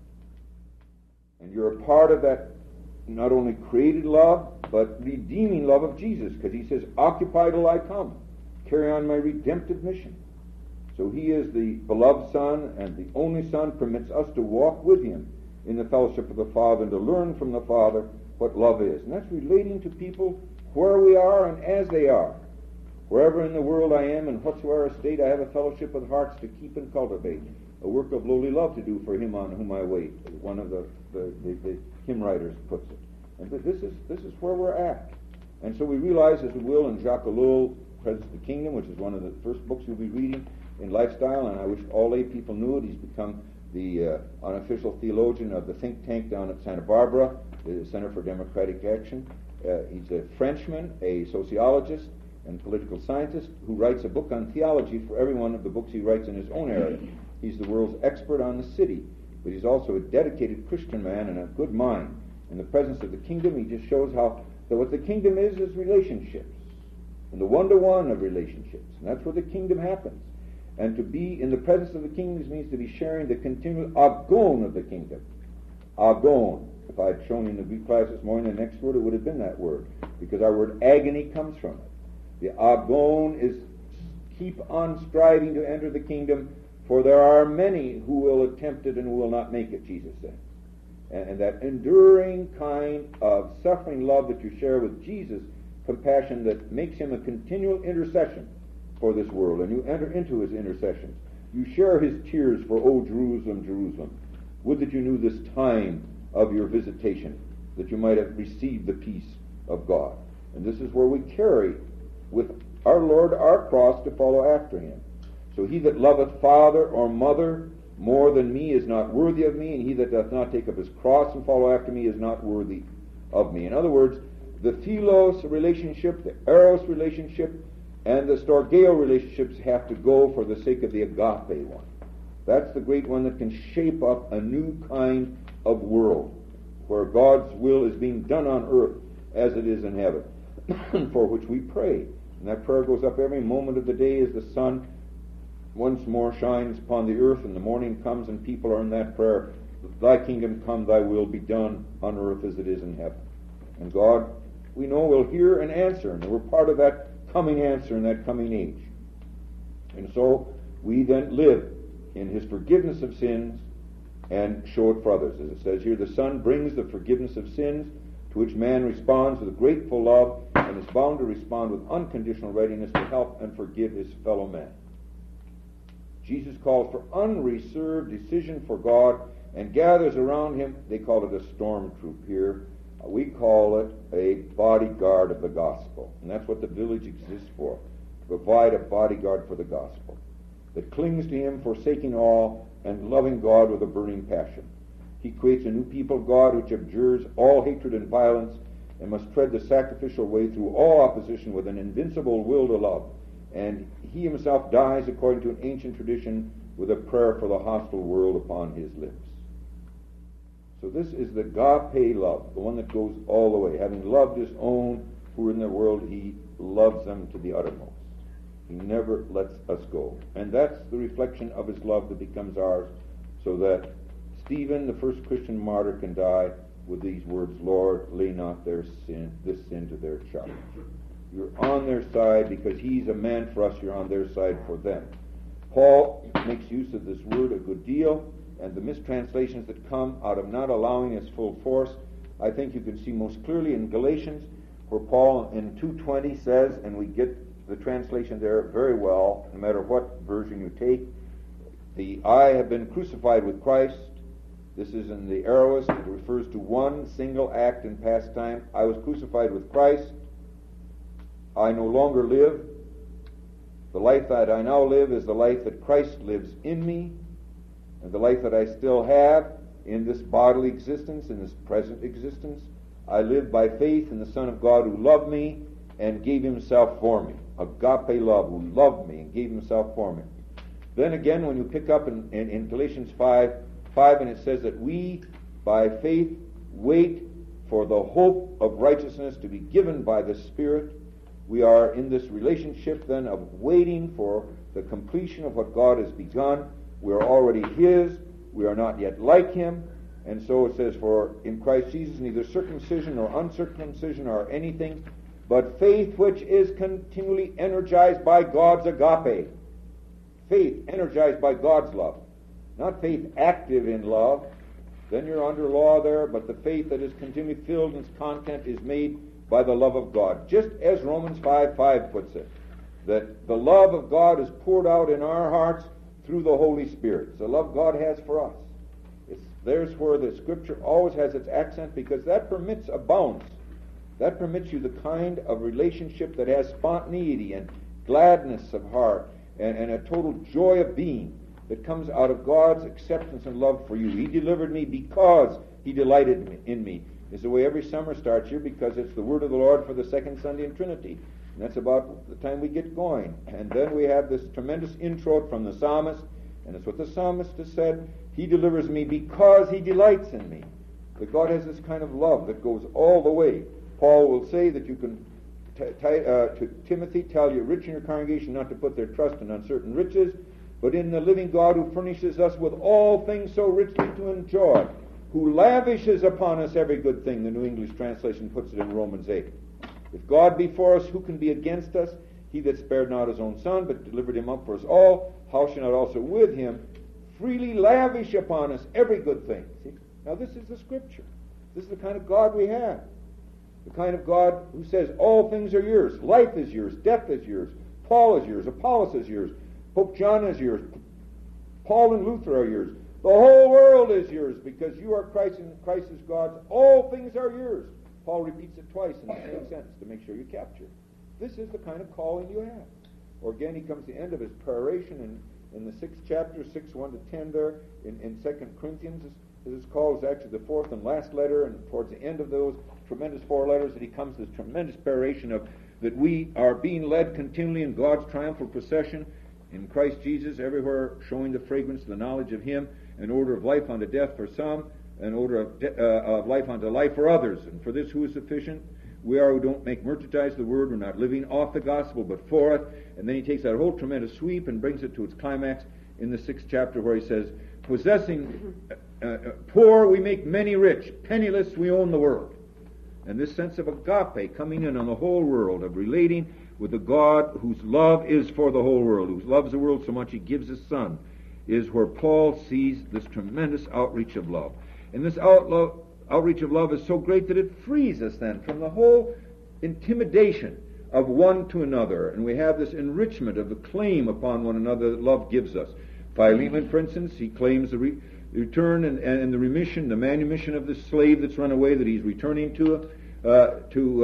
And you're a part of that not only created love, but redeeming love of Jesus, because he says, occupy till I come, carry on my redemptive mission. So he is the beloved Son, and the only Son permits us to walk with him in the fellowship of the Father and to learn from the Father what love is. And that's relating to people where we are and as they are. Wherever in the world I am, and whatsoever state, I have a fellowship with hearts to keep and cultivate, a work of lowly love to do for him on whom I wait. One of the, the, the, the hymn writers puts it. And this is, this is where we're at. And so we realize, as we will, in Jacques Ellul, Presence of the Kingdom, which is one of the first books you'll be reading in Lifestyle, and I wish all lay people knew it. He's become the uh, unofficial theologian of the think tank down at Santa Barbara, the Center for Democratic Action. Uh, he's a Frenchman, a sociologist, and political scientist who writes a book on theology for every one of the books he writes in his own area. He's the world's expert on the city, but he's also a dedicated Christian man and a good mind. In the presence of the kingdom, he just shows how that what the kingdom is is relationships, and the one-to-one of relationships, and that's where the kingdom happens. And to be in the presence of the kingdom means to be sharing the continual agon of the kingdom. Agon. If I had shown you in the Greek class this morning, the next word, it would have been that word, because our word agony comes from it. The agon is keep on striving to enter the kingdom, for there are many who will attempt it and who will not make it, Jesus said. And, and that enduring kind of suffering love that you share with Jesus, compassion that makes him a continual intercession for this world, and you enter into his intercessions. You share his tears for, O Jerusalem, Jerusalem. Would that you knew this time of your visitation, that you might have received the peace of God. And this is where we carry with our Lord our cross to follow after him. So he that loveth father or mother more than me is not worthy of me, and he that doth not take up his cross and follow after me is not worthy of me. In other words, the philos relationship, the eros relationship, and the storgeo relationships have to go for the sake of the agape one. That's the great one that can shape up a new kind of world, where God's will is being done on earth as it is in heaven, for which we pray. And that prayer goes up every moment of the day as the sun once more shines upon the earth, and the morning comes and people are in that prayer, thy kingdom come, thy will be done on earth as it is in heaven. And God, we know, will hear and answer, and we're part of that coming answer in that coming age. And so we then live in his forgiveness of sins and show it for others. As it says here, the Son brings the forgiveness of sins, to which man responds with grateful love and is bound to respond with unconditional readiness to help and forgive his fellow man. Jesus calls for unreserved decision for God and gathers around him, they call it a storm troop here, we call it a bodyguard of the gospel. And that's what the village exists for, to provide a bodyguard for the gospel that clings to him, forsaking all and loving God with a burning passion. He creates a new people of God which abjures all hatred and violence and must tread the sacrificial way through all opposition with an invincible will to love. And he himself dies, according to an ancient tradition, with a prayer for the hostile world upon his lips. So this is the agape love, the one that goes all the way. Having loved his own who are in the world, he loves them to the uttermost. He never lets us go. And that's the reflection of his love that becomes ours, so that Stephen, the first Christian martyr, can die with these words, Lord, lay not their sin, this sin to their charge. You're on their side because he's a man for us. You're on their side for them. Paul makes use of this word a good deal, and the mistranslations that come out of not allowing its full force, I think you can see most clearly in Galatians, where Paul in two twenty says, and we get the translation there very well, no matter what version you take, the I have been crucified with Christ. This is in the aorist. It refers to one single act in past time. I was crucified with Christ. I no longer live. The life that I now live is the life that Christ lives in me. And the life that I still have in this bodily existence, in this present existence, I live by faith in the Son of God who loved me and gave himself for me. Agape love, who loved me and gave himself for me. Then again, when you pick up in, in, in Galatians five, five, and it says that we, by faith, wait for the hope of righteousness to be given by the Spirit. We are in this relationship then of waiting for the completion of what God has begun. We are already his. We are not yet like him. And so it says, for in Christ Jesus neither circumcision nor uncircumcision are anything, but faith which is continually energized by God's agape. Faith energized by God's love. Not faith active in love. Then you're under law there, but the faith that is continually filled in its content is made by the love of God. Just as Romans five five puts it, that the love of God is poured out in our hearts through the Holy Spirit. It's the love God has for us. It's, there's where the Scripture always has its accent, because that permits a bounce. That permits you the kind of relationship that has spontaneity and gladness of heart and, and a total joy of being that comes out of God's acceptance and love for you. He delivered me because he delighted in me. Is the way every summer starts here, because it's the word of the Lord for the second Sunday in Trinity. And that's about the time we get going. And then we have this tremendous intro from the psalmist, and it's what the psalmist has said, he delivers me because he delights in me. That God has this kind of love that goes all the way. Paul will say that you can, t- t- uh, to Timothy, tell your rich in your congregation not to put their trust in uncertain riches, but in the living God who furnishes us with all things so richly to enjoy, who lavishes upon us every good thing. The New English Translation puts it in Romans eight. If God be for us, who can be against us? He that spared not his own Son, but delivered him up for us all, how shall not also with him freely lavish upon us every good thing? See? Now this is the Scripture. This is the kind of God we have. The kind of God who says, all things are yours. Life is yours. Death is yours. Paul is yours. Apollos is yours. Pope John is yours. Paul and Luther are yours. The whole world is yours because you are Christ and Christ is God's. All things are yours. Paul repeats it twice in the same sentence to make sure you capture it. This is the kind of calling you have. Or again, he comes to the end of his peroration in, in the sixth chapter, six, one to ten there, in, in Second Corinthians. This, this call is actually the fourth and last letter, and towards the end of those tremendous four letters that he comes to this tremendous peroration of that we are being led continually in God's triumphal procession in Christ Jesus, everywhere showing the fragrance, the knowledge of him, an order of life unto death for some, an order of, de- uh, of life unto life for others. And for this who is sufficient? We are who don't make merchandise the word. We're not living off the gospel, but for it. And then he takes that whole tremendous sweep and brings it to its climax in the sixth chapter where he says, possessing uh, uh, poor, we make many rich. Penniless, we own the world. And this sense of agape coming in on the whole world, of relating with the God whose love is for the whole world, who loves the world so much he gives his Son, is where Paul sees this tremendous outreach of love. And this outlo- outreach of love is so great that it frees us then from the whole intimidation of one to another. And we have this enrichment of the claim upon one another that love gives us. Philemon, for instance, he claims the re- return and, and the remission, the manumission of the slave that's run away, that he's returning to, uh, to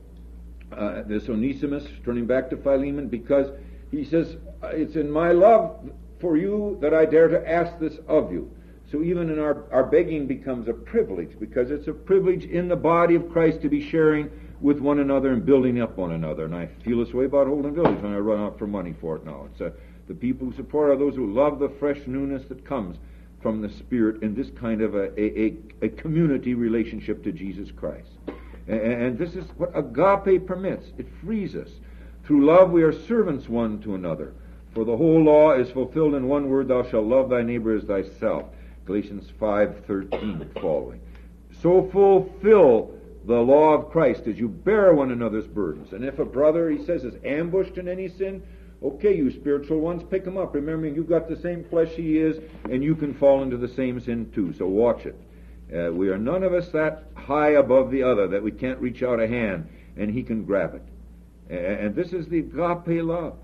uh, uh, this Onesimus, turning back to Philemon, because he says, it's in my love for you that I dare to ask this of you. So even in our, our begging becomes a privilege, because it's a privilege in the body of Christ to be sharing with one another and building up one another. And I feel this way about Holden Village when I run out for money for it now. It's uh, the people who support are those who love the fresh newness that comes from the Spirit in this kind of a, a, a community relationship to Jesus Christ. And, and this is what agape permits. It frees us. Through love we are servants one to another. For the whole law is fulfilled in one word, thou shalt love thy neighbor as thyself. Galatians five thirteen following. So fulfill the law of Christ as you bear one another's burdens. And if a brother, he says, is ambushed in any sin, okay, you spiritual ones, pick him up. Remembering you've got the same flesh he is, and you can fall into the same sin too. So watch it. Uh, we are none of us that high above the other that we can't reach out a hand and he can grab it. Uh, and this is the agape love.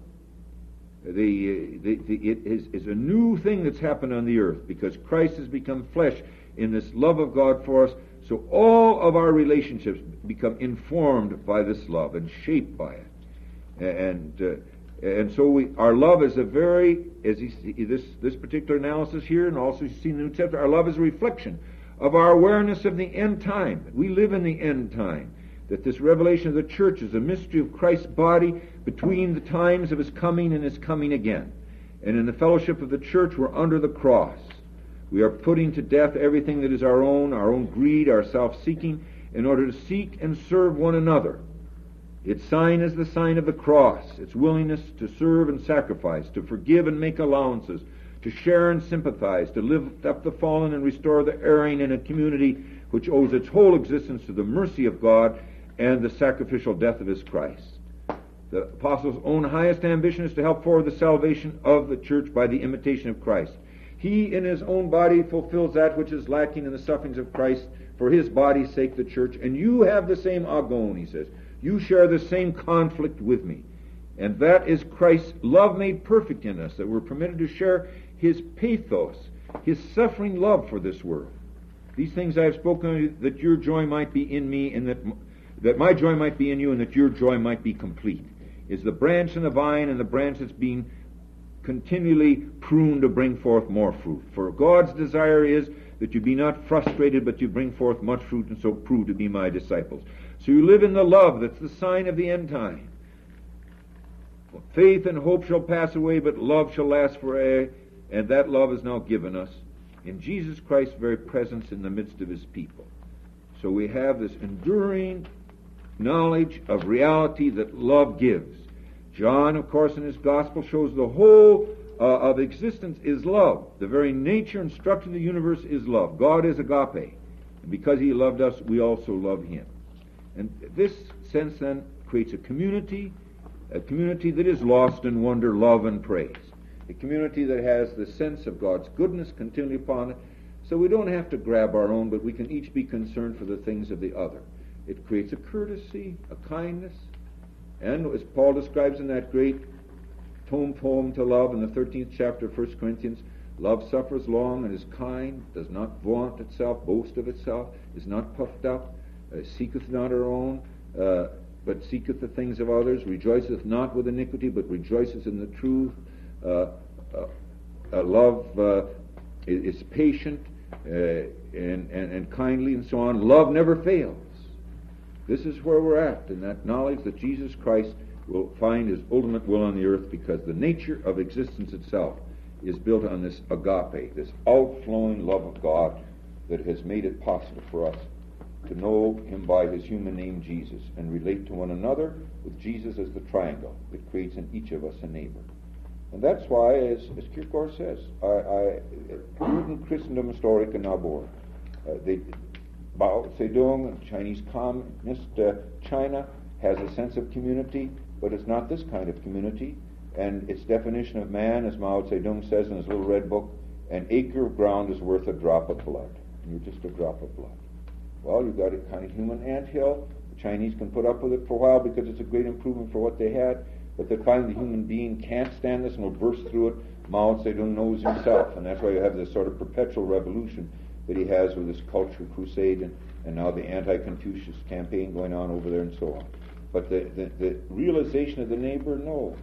The, the, the it is, is a new thing that's happened on the earth because Christ has become flesh in this love of God for us. So all of our relationships become informed by this love and shaped by it. And uh, and so we, our love is a very, as he, this this particular analysis here, and also you see in the New Testament, our love is a reflection of our awareness of the end time. We live in the end time. That this revelation of the church is a mystery of Christ's body between the times of his coming and his coming again. And in the fellowship of the church, we're under the cross. We are putting to death everything that is our own, our own greed, our self-seeking, in order to seek and serve one another. Its sign is the sign of the cross, its willingness to serve and sacrifice, to forgive and make allowances, to share and sympathize, to lift up the fallen and restore the erring in a community which owes its whole existence to the mercy of God and the sacrificial death of his Christ. The apostle's own highest ambition is to help forward the salvation of the church by the imitation of Christ. He in his own body fulfills that which is lacking in the sufferings of Christ for his body's sake, the church. And you have the same agon, he says. You share the same conflict with me. And that is Christ's love made perfect in us, that we're permitted to share his pathos, his suffering love for this world. These things I have spoken, that your joy might be in me, and that that my joy might be in you, and that your joy might be complete. Is the branch and the vine, and the branch that's being continually pruned to bring forth more fruit. For God's desire is that you be not frustrated, but you bring forth much fruit, and so prove to be my disciples. So you live in the love that's the sign of the end time. Faith and hope shall pass away, but love shall last forever, and that love is now given us in Jesus Christ's very presence in the midst of his people. So we have this enduring knowledge of reality that love gives. John, of course, in his gospel shows the whole uh, of existence is love. The very nature and structure of the universe is love. God is agape. And because he loved us, we also love him. And this sense then creates a community, a community that is lost in wonder, love, and praise. A community that has the sense of God's goodness continually upon it. So we don't have to grab our own, but we can each be concerned for the things of the other. It creates a courtesy, a kindness, and as Paul describes in that great tome poem to love in the thirteenth chapter of First Corinthians, Love suffers long and is kind, does not vaunt itself, boast of itself, is not puffed up, uh, seeketh not her own, uh, but seeketh the things of others, rejoiceth not with iniquity, but rejoiceth in the truth. Uh, uh, uh, love uh, is, is patient uh, and, and, and kindly and so on. Love never fails. This is where we're at, in that knowledge that Jesus Christ will find his ultimate will on the earth, because the nature of existence itself is built on this agape, this outflowing love of God that has made it possible for us to know him by his human name Jesus and relate to one another with Jesus as the triangle that creates in each of us a neighbor. And that's why, as, as Kierkegaard says, I, I, Juden Christendom Historik in Nabor, uh, they, Mao Zedong, Chinese Communist uh, China, has a sense of community, but it's not this kind of community. And its definition of man, as Mao Zedong says in his little red book, an acre of ground is worth a drop of blood. And you're just a drop of blood. Well, you've got a kind of human anthill. The Chinese can put up with it for a while because it's a great improvement for what they had. But they find the human being can't stand this and will burst through it. Mao Zedong knows himself. And that's why you have this sort of perpetual revolution that he has with this culture crusade and, and now the anti-Confucius campaign going on over there and so on. But the, the, the realization of the neighbor, no.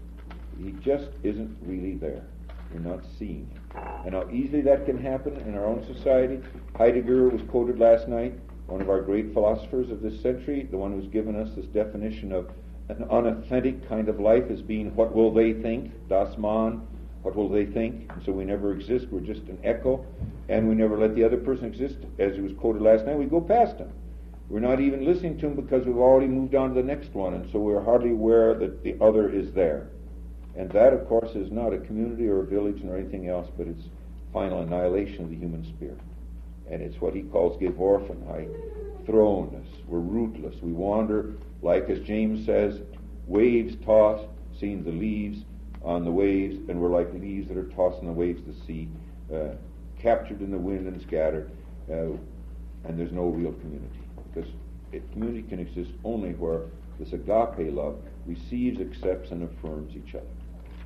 He just isn't really there. You're not seeing him. And how easily that can happen in our own society. Heidegger was quoted last night, one of our great philosophers of this century, the one who's given us this definition of an unauthentic kind of life as being what will they think, das Man, what will they think? And so we never exist, we're just an echo, and we never let the other person exist. As he was quoted last night, we go past him. We're not even listening to him because we've already moved on to the next one, and so we're hardly aware that the other is there. And that, of course, is not a community or a village or anything else, but it's final annihilation of the human spirit. And it's what he calls Geworfenheit, thrownness. We're rootless. We wander, like, as James says, waves toss, seeing the leaves on the waves, and we're like leaves that are tossed in the waves of the sea, uh, captured in the wind and scattered, uh, and there's no real community. Because it, community can exist only where this agape love receives, accepts, and affirms each other.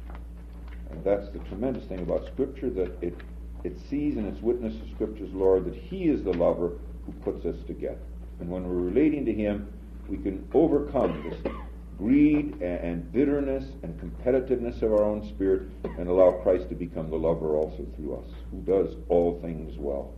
And that's the tremendous thing about Scripture, that it it sees in its witness to Scripture's Lord that he is the lover who puts us together. And when we're relating to him, we can overcome this greed and, and bitterness and competitiveness of our own spirit and allow Christ to become the lover also through us, who does all things well.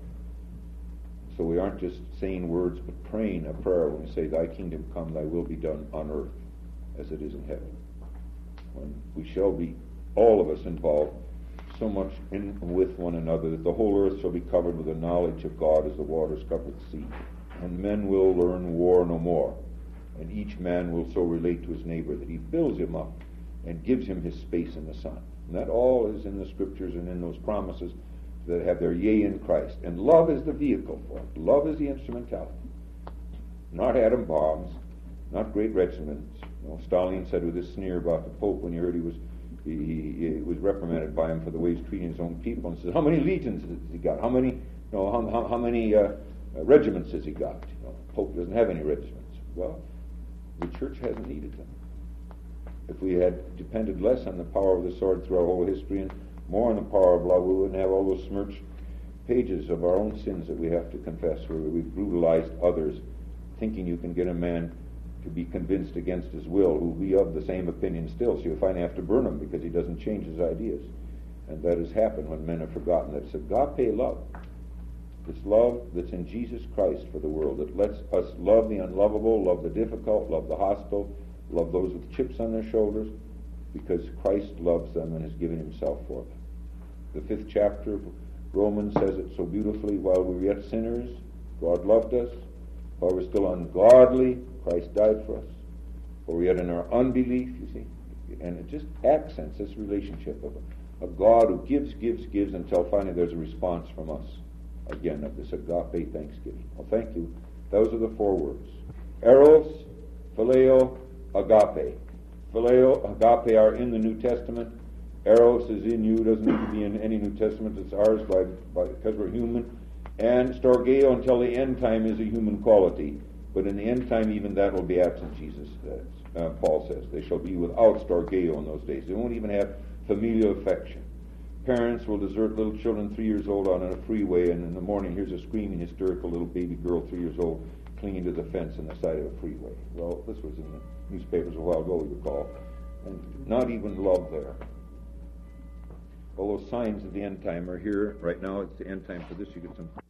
So we aren't just saying words, but praying a prayer when we say, thy kingdom come, thy will be done on earth as it is in heaven. When we shall be, all of us involved, so much in with one another that the whole earth shall be covered with the knowledge of God as the waters cover the sea. And men will learn war no more. And each man will so relate to his neighbor that he fills him up and gives him his space in the sun. And that all is in the Scriptures and in those promises that have their yea in Christ. And love is the vehicle for it. Love is the instrumentality. Not atom bombs, not great regiments. You know, Stalin said with his sneer about the Pope when he heard he was he, he, he was reprimanded by him for the way he's treating his own people, and says, how many legions has he got? How many, you know, how, how, how many uh, uh, regiments has he got? You know, the Pope doesn't have any regiments. Well, the church hasn't needed them. If we had depended less on the power of the sword through our whole history and more on the power of love, we wouldn't have all those smirched pages of our own sins that we have to confess, where we've brutalized others, thinking you can get a man to be convinced against his will, who will be of the same opinion still, so you'll finally have to burn him because he doesn't change his ideas. And that has happened when men have forgotten that it's agape love. This love that's in Jesus Christ for the world, that lets us love the unlovable, love the difficult, love the hostile, love those with chips on their shoulders, because Christ loves them and has given himself for them. The fifth chapter of Romans says it so beautifully, while we were yet sinners, God loved us. While we're still ungodly, Christ died for us. While we're yet in our unbelief, you see. And it just accents this relationship of a, a God who gives, gives, gives, until finally there's a response from us. Again, of this agape thanksgiving. Well, thank you. Those are the four words. Eros, phileo, agape. Phileo, agape are in the New Testament. Eros is in you, doesn't need to be in any New Testament. It's ours by, by because we're human. And storgeo, until the end time, is a human quality. But in the end time, even that will be absent, Jesus says. Uh, Paul says. They shall be without storgeo in those days. They won't even have familial affection. Parents will desert little children three years old on a freeway, and in the morning here's a screaming, hysterical little baby girl three years old clinging to the fence on the side of a freeway. Well, this was in the newspapers a while ago, you recall. And not even love there. All those signs of the end time are here. Right now it's the end time for this. You get some